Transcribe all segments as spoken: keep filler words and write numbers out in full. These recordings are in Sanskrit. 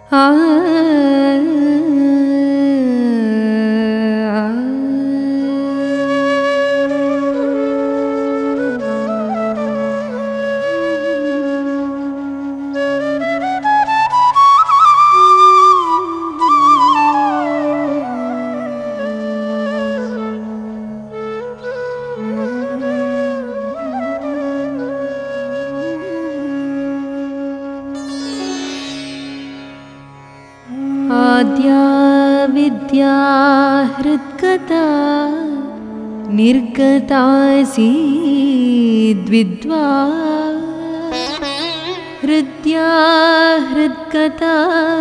आ आद्या विद्या हृद्गता निर्गतासीद्विद्वा हृद्या हृद्गता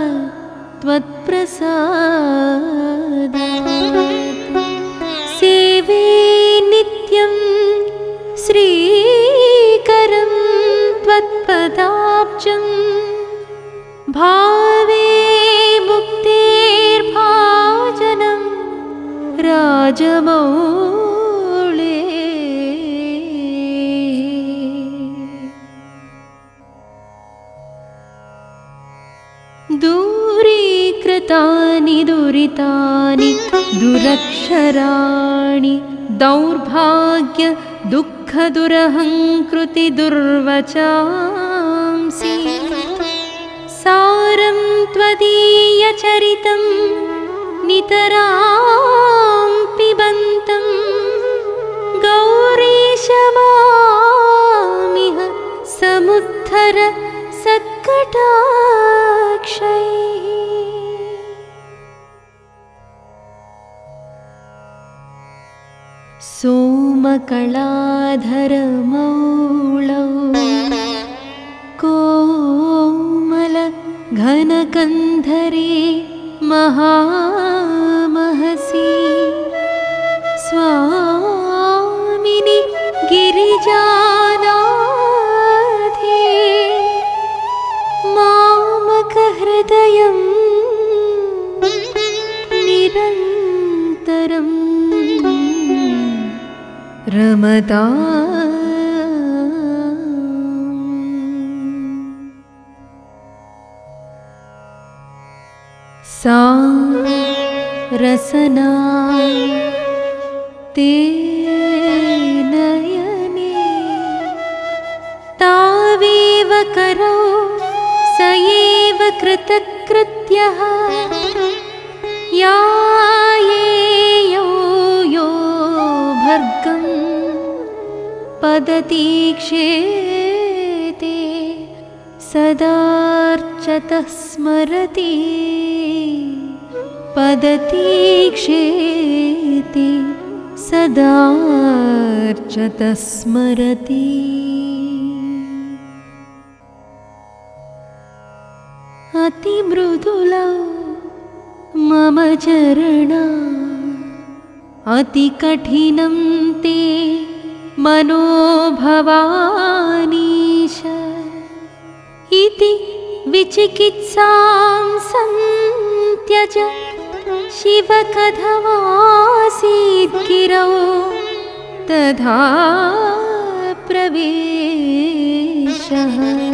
त्वत्प्रसादात् सेवे नित्यं श्रीकरं त्वत्पदाब्जं भावे मुक्तिर्भाजनं राजमौळे दूरीकृतानि दुरितानि दुरक्षराणि दौर्भाग्य दुःखदुरहङ्कृति दुर्वचांसि सारं त्वदीयचरितं नितरां पिबन्तं गौरीशमामिह समुद्धर सत्कटाक्षैः। सोमकलाधरमौळौ कोमल घनकन्धरे महामहसि स्वामिनि गिरिजानाथे मामकहृदयं निरन्तरं रमता सा रसना ते नयने तावेव करौ स एव कृतकृत्यः यायेयो यो भर्गं पदतीक्षेते सदार्चतः स्मरति पदतीक्षेते सदार्चतः स्मरति। अतिमृदुलौ मम चरणा अतिकठिनं ते मनोभवानीश इति विचिकित्सां सन्त्यज शिव कथमासीत् गिरौ तथा प्रवेशः।